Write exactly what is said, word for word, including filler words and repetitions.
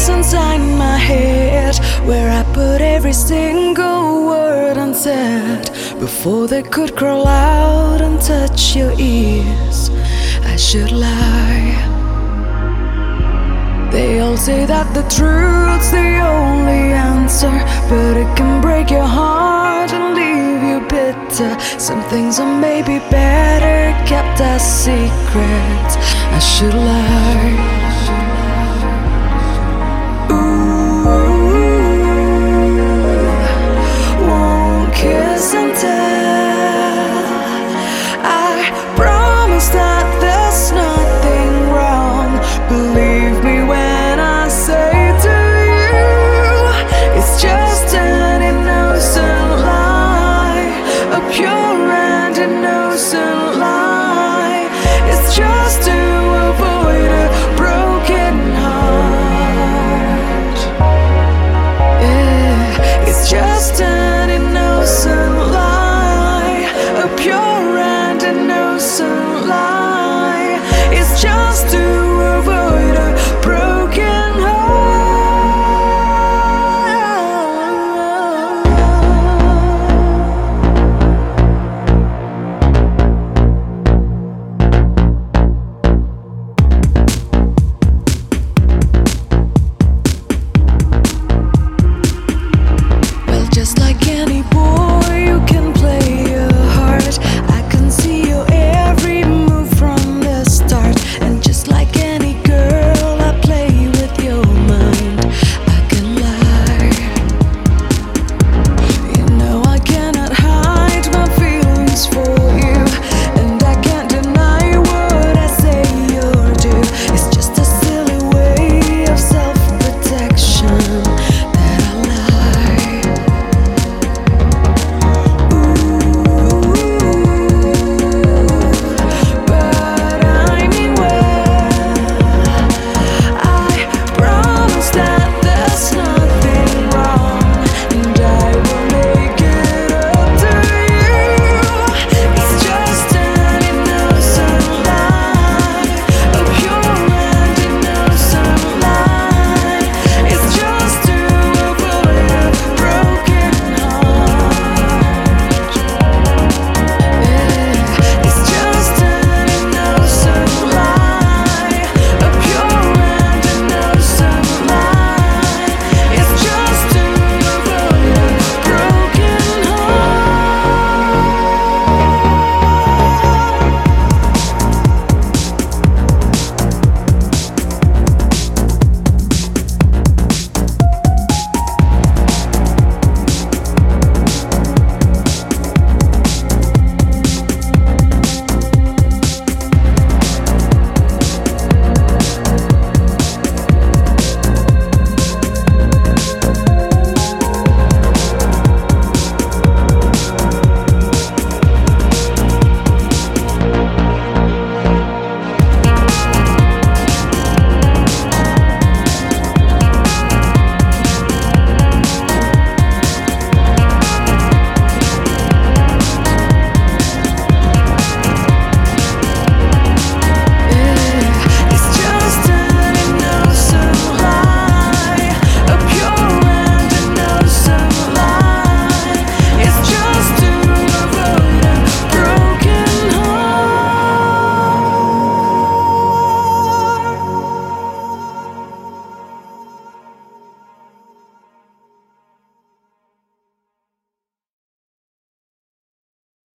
place inside my head where I put every single word unsaid before they could crawl out and touch your ears. I should lie. They all say that the truth's the only answer, but it can break your heart and leave you bitter. Some things are maybe better kept as secrets. I should lie.